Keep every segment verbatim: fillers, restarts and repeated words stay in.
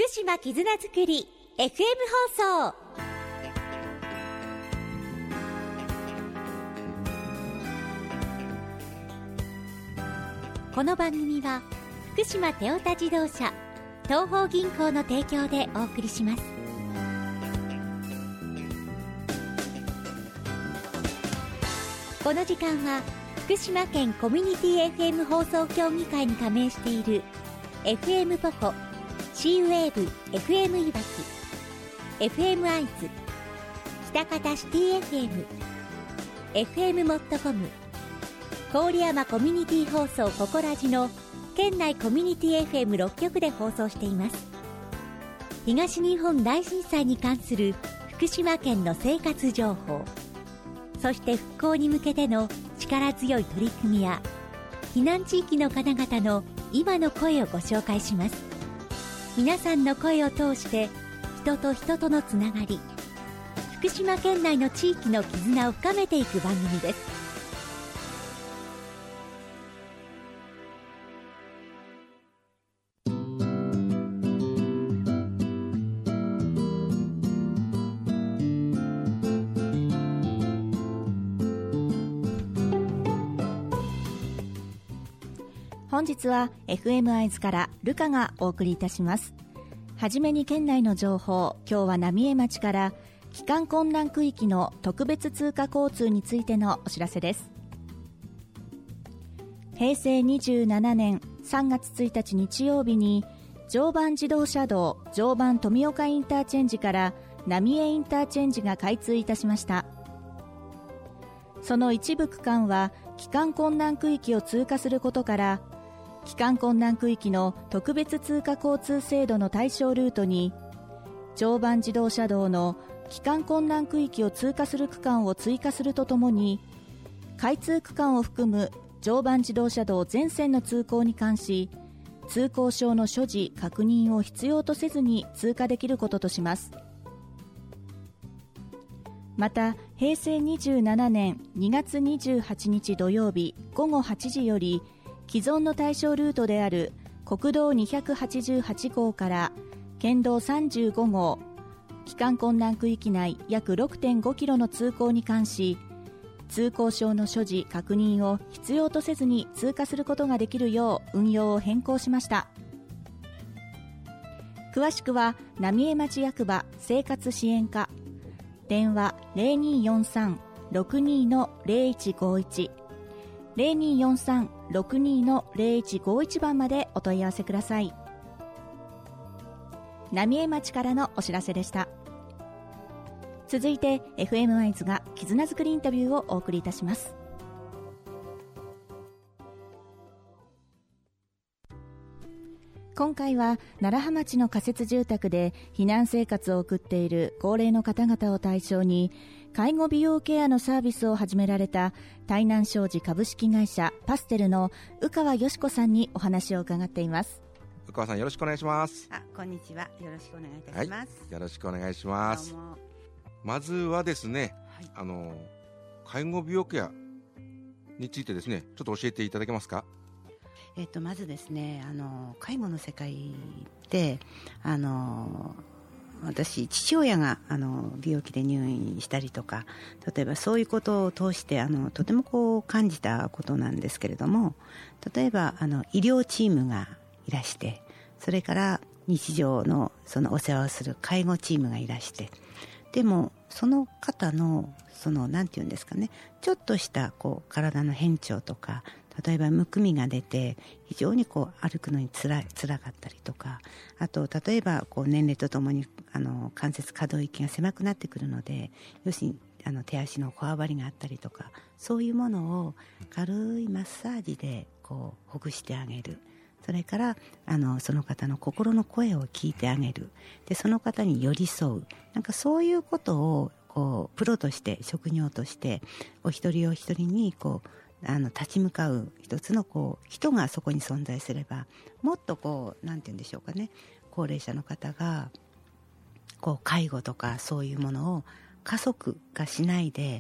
福島絆づくり エフエム 放送。この番組は福島テオタ自動車東邦銀行の提供でお送りします。この時間は福島県コミュニティ エフエム 放送協議会に加盟している エフエム ポコ、シーウェーブ エフエム いわき、エフエム アイズ、北方シティ エフエム、エフエム モットコム、郡山コミュニティ放送ココラジの県内コミュニティ エフエムろっ 局で放送しています。東日本大震災に関する福島県の生活情報、そして復興に向けての力強い取り組みや避難地域の方々の今の声をご紹介します。皆さんの声を通して人と人とのつながり、福島県内の地域の絆を深めていく番組です。 本日は エフエム アイズからルカがお送りいたします。はじめに県内の情報、今日は浪江町から帰還困難区域の特別通過交通についてのお知らせです。へいせいにじゅうななねんさんがつついたち日曜日に常磐自動車道常磐富岡インターチェンジから浪江インターチェンジが開通いたしました。その一部区間は帰還困難区域を通過することから帰還困難区域の特別通過交通制度の対象ルートに常磐自動車道の帰還困難区域を通過する区間を追加するとともに開通区間を含む常磐自動車道全線の通行に関し通行証の所持確認を必要とせずに通過できることとします。またへいせいにじゅうななねんにがつにじゅうはちにち土曜日ごごはちじより既存の対象ルートである国道にひゃくはちじゅうはちごうから県道さんじゅうごごう帰還困難区域内約 ろくてんごキロの通行に関し通行証の所持確認を必要とせずに通過することができるよう運用を変更しました。詳しくは浪江町役場生活支援課電話 ゼロにーよんさん ろくにー の ゼロいちごいち ゼロにーよんさん ろくにー の ゼロいちごいち 番までお問い合わせください。浪江町からのお知らせでした。続いて エフエム アイズが絆づくりインタビューをお送りいたします。今回は楢葉町の仮設住宅で避難生活を送っている高齢の方々を対象に介護美容ケアのサービスを始められた台南商事株式会社パステルの宇川よし子さんにお話を伺っています。 宇川さん、よろしくお願いします。 あ、こんにちは、よろしくお願いいたします、 はい、よろしくお願いします。 どうも。 まずはですね、 はい、 あの介護美容ケアについてですね、ちょっと教えていただけますか。 えっと、まずですね、あの介護の世界であの私父親があの病気で入院したりとか、例えばそういうことを通してあのとてもこう感じたことなんですけれども、例えばあの医療チームがいらして、それから日常のそのお世話をする介護チームがいらして、でもその方のそのなんていうんですかね、ちょっとしたこう体の変調とか、例えばむくみが出て非常にこう歩くのにつらい辛かったりとか、あと例えばこう年齢とともにあの関節可動域が狭くなってくるので、要するにあの手足のこわばりがあったりとか、そういうものを軽いマッサージでこうほぐしてあげる。それからあのその方の心の声を聞いてあげる。でその方に寄り添う、なんかそういうことをこうプロとして職業としてお一人お一人にこうあの立ち向かう一つのこう人がそこに存在すれば、もっとこうなんて言うんでしょうかね、高齢者の方がこう介護とかそういうものを加速化しないで、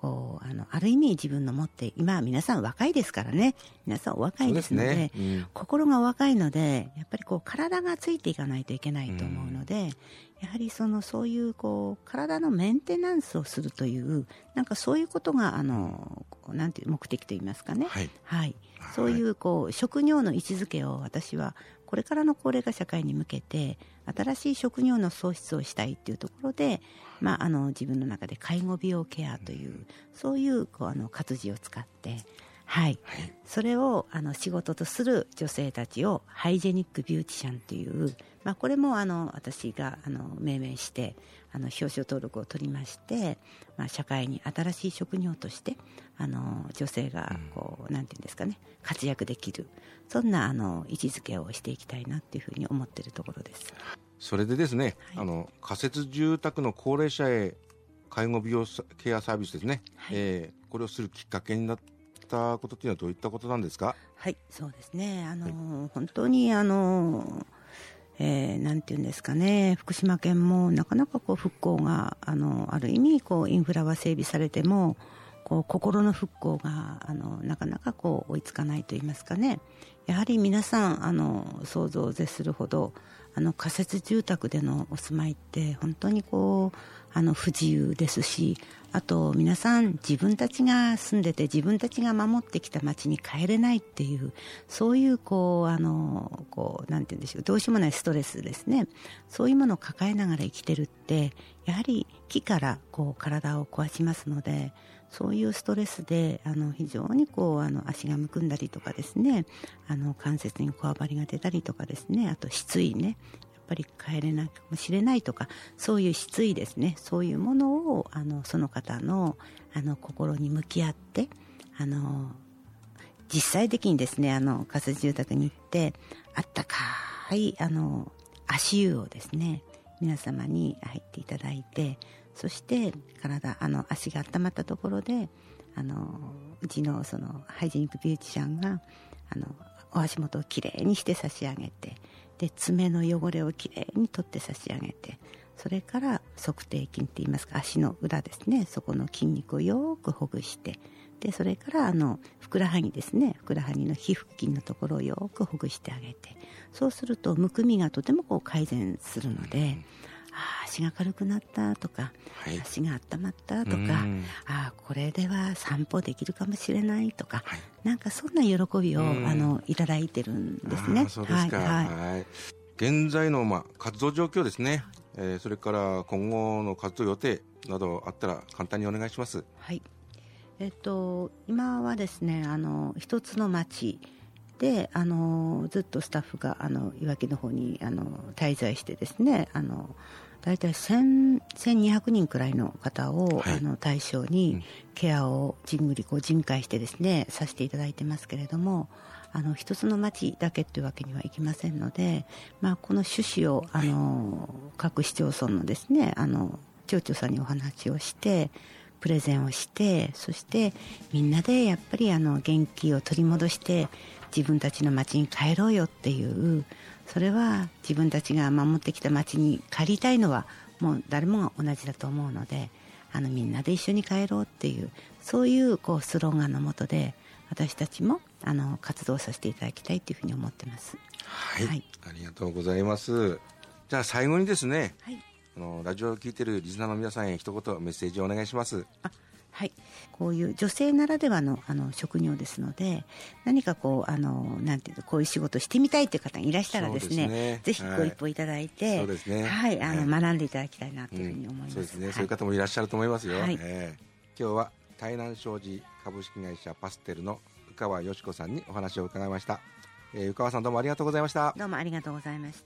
こうあのある意味自分の持って今は皆さん若いですからね、皆さんお若いですの で, そうですね、うん、 心が若いのでやっぱりこう体がついていかないといけないと思うので、うん、やはりそのそういうこう体のメンテナンスをするというなんかそういうことがあのなんていう目的といいますかね、 はいはい、そういうこう職業の位置づけを私はこれからの高齢化社会に向けて新しい職業の創出をしたいというところで、まあ、あの自分の中で介護美容ケアという、うん、そういうこうあの活字を使って、はいはい、それをあの仕事とする女性たちをハイジェニックビューティシャンという、まあ、これもあの私があの命名してあの表彰登録を取りまして、まあ、社会に新しい職業としてあの女性がこう、うん、なんていうんですかね、活躍できる、そんなあの位置づけをしていきたいなというふうに思っているところです。 それでですね、 はい、 あの仮設住宅の高齢者へ介護美容ケアサービスですね、はい、えー、これをするきっかけになったことというのはどういったことなんですか？ はい、そうですね、あの、はい、本当にあのえー、なんていうんですかね、福島県もなかなかこう復興が あのある意味こうインフラは整備されてもこう心の復興があのなかなかこう追いつかないといいますかね、やはり皆さんあの想像を絶するほどあの仮設住宅でのお住まいって本当にこうあの不自由ですし、あと皆さん自分たちが住んでて自分たちが守ってきた町に帰れないっていう、そういうこうあのこうなんて言うんでしょう、どうしようもないストレスですね、そういうものを抱えながら生きてるってやはり木からこう体を壊しますので、そういうストレスであの非常にこうあの足がむくんだりとかですね、あの関節にこわばりが出たりとかですね、あと失意ね、やっぱり帰れないかもしれないとか、そういう失意ですね、そういうものをあのその方のあの心に向き合ってあの実際的にですね、あの仮設住宅に行ってあったかいあの足湯をですね皆様に入っていただいて、そして体あの足が温まったところであのうちのそのハイジェニックビューティシャンがあのお足元をきれいにして差し上げて、で爪の汚れをきれいに取って差し上げて、それから足底筋っていいますか足の裏ですね、そこの筋肉をよくほぐして、でそれからあのふくらはぎですね、ふくらはぎの皮膚筋のところをよくほぐしてあげて、そうするとむくみがとてもこう改善するので、うん、あ足が軽くなったとか、はい、足が温まったとか、うん、あこれでは散歩できるかもしれないとか、はい、なんかそんな喜びを、うん、あのいただいてるんですね。 そうですか、はいはいはい、現在の、まあ、活動状況ですね、えー、それから今後の活動予定などあったら簡単にお願いします。 はい、えっと、今はですねあの一つの町であのずっとスタッフがあのいわきの方にあの滞在してですね、あのだいたいせんにひゃくにんくらいの方を、はい、あの対象にケアをじんぐりこう巡回してですねさせていただいてますけれども、あの一つの町だけというわけにはいきませんので、まあ、この趣旨をあの各市町村のですねあの町長さんにお話をしてプレゼンをして、そしてみんなでやっぱりあの元気を取り戻して自分たちの町に帰ろうよっていう、それは自分たちが守ってきた町に帰りたいのはもう誰もが同じだと思うので、あのみんなで一緒に帰ろうっていう、そういうこうスローガンのもとで私たちもあの活動させていただきたいというふうに思ってます。 はい、はい、ありがとうございます。じゃあ最後にですね、はい、あのラジオを聞いているリスナーの皆さんへ一言メッセージをお願いします。 あはい、こういう女性ならでは の, あの職業ですので、何かこうあのなんていうのこういう仕事してみたいという方がいらしたらですね、そうですね、ぜひご一報いただいて、はい、そうですね、はい、あの学んでいただきたいなというふうに思います。うん、そうですね、はい、そういう方もいらっしゃると思いますよ。はい、えー、今日は台南商事株式会社パステルの宇川よし子さんにお話を伺いました。えー、宇川さんどうもありがとうございました。 どうもありがとうございました。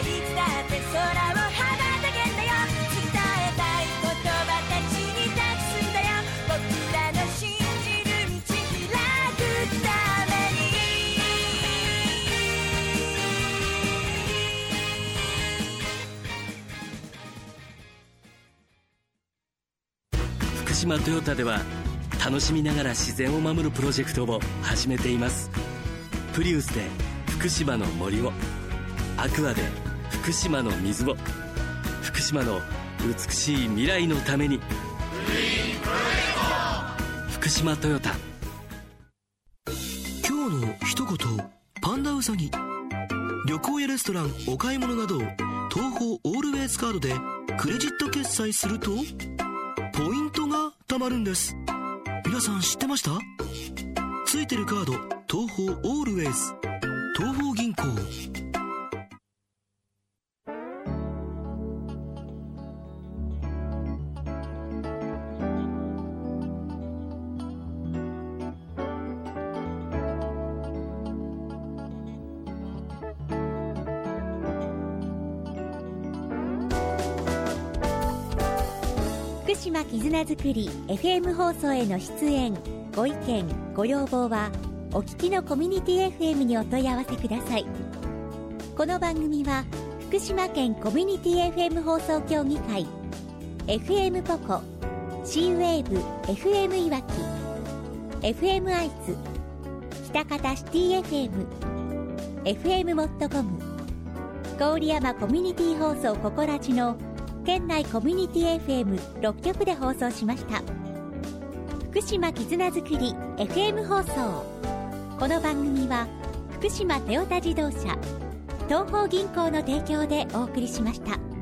空を羽ばたけんだよ、伝えたい言葉たちにたくさん島トヨタでは楽しみながら自然を守るプロジェクトを始めています。プリウスで福島の森を、アクアで福島の水を、福島の美しい未来のために、福島トヨタ。 今日の一言、パンダウサギ。旅行やレストラン、お買い物など東宝オールウェイズカードでクレジット決済するとポイントが貯まるんです。皆さん知ってました？ついてるカード、東宝オールウェイズ、東宝銀行。 福島絆づくり エフエム 放送への出演ご意見ご要望はお聞きのコミュニティ エフエム にお問い合わせください。この番組は福島県コミュニティ エフエム 放送協議会 エフエム ポコ C ウェーブ エフエム いわき エフエム アイズ北方シティ エフエム エフエム モットコム郡山コミュニティ放送ココラジの県内コミュニティ エフエムろっ 局で放送しました。福島絆づくり エフエム 放送。この番組は福島トヨタ自動車、東邦銀行の提供でお送りしました。